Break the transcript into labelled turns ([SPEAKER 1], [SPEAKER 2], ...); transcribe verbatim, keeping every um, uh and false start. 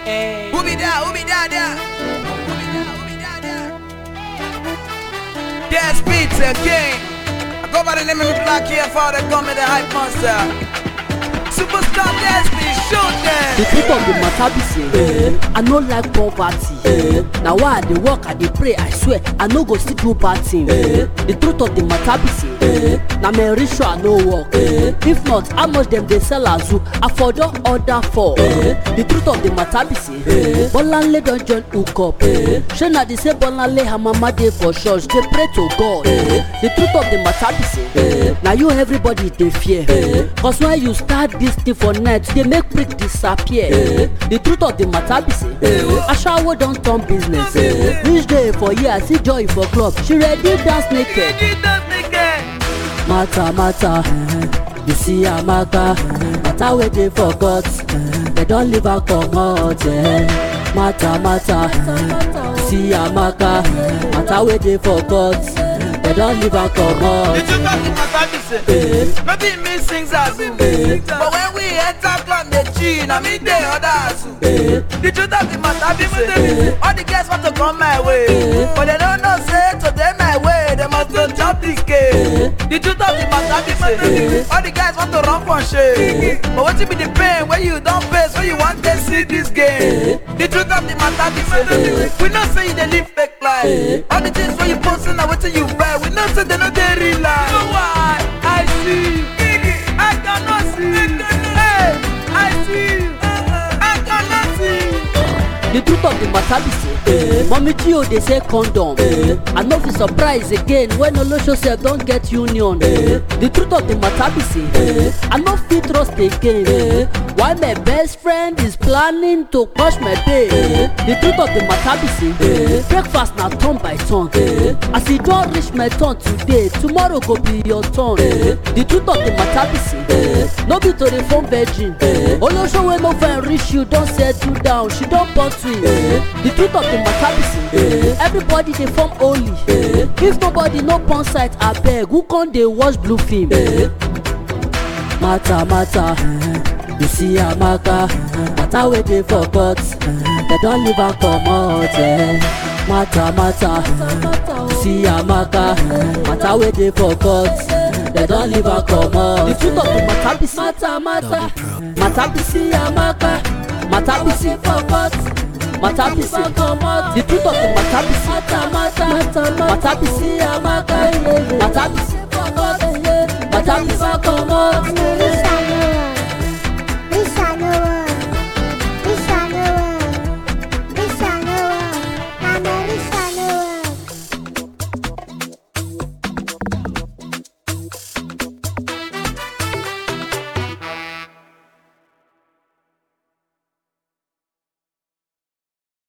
[SPEAKER 1] Hey.
[SPEAKER 2] Who be that? Who be that there? Who be that? Who be that there? Gas Beats again. I go by the name of the Black here for the come with the hype monster. Superstar Gas Beats, shoot them.
[SPEAKER 1] The truth of the matter be say, eh, I no like poverty. Eh, now why I dey work, I dey pray, I swear, I no go still do bad thing. Eh, the truth of the matter be say, eh, now my rich I no work. Eh, if not, how much them they sell azu? I for don order for. Eh, the truth of the matter be say, eh, Bolanle don join hook up. Eh, she na the say Bolanle her mama dey for church, they pray to God. Eh, the truth of the matter be say, eh, now you everybody dey fear. Eh, cause when you start this thing for night, they make prick disappear. Eh, the truth of the matter be say, eh, Ashawo don turn business. Eh, which day for year see joy for club, she ready dance naked. Matter matter, eh, you see Amaka, eh, matter wey dey for God, eh, they don leave her comot. Eh, matter matter, eh, you see Amaka, eh, matter wey dey for God, eh, they don leave her comot.
[SPEAKER 2] Did you talk to my family say? Maybe me sings Azu, but when we enter club they cheat, I mean they other Azu. Did you talk to my family say? All the guests want to come my way, but they don't know say today my way they must go chop this cake. Did you talk to my family say? All the guys want to run for shit, but what you be the pain when you don't pay so you want to see this game? Did you talk to my family say? We know say you they live fake life. All the things when you posting now what you buy, we know say they know they real life. You know why? I see, I cannot see. Hey, I see, I cannot see.
[SPEAKER 1] The truth of the matter be say, eh, mommy Gio they say condom. Eh, I no be surprised again when Olosho sef don get union. Eh, the truth of the matter be say, eh, I no fit trust again. Eh, why my best friend is planning to crush my day. Eh, the truth of the matter be say, eh, breakfast na turn by turn. Eh, as e don reach my turn today, tomorrow go be your turn. Eh, the truth of the matter be say, eh, no be to dey form virgin. Eh, Olosho wey no fine reach you don settle down, she don born twins. Eh, the truth of the matter be say, eh, everybody dey form holy. Eh, if nobody no porn site abeg, who con dey watch blue film? Eh, matter matter, eh, you see Amaka, eh, matter wey dey for court, eh, they don leave her comot. Eh, matter matter, eh, you see Amaka, eh, matter wey dey for court, eh, they don leave her comot. The truth of the matter be say, matter matter, matter be say Amaka, matter be say for court. Matter be say, the truth of the matter be say, matter be say, Amaka, matter be say, matter be say,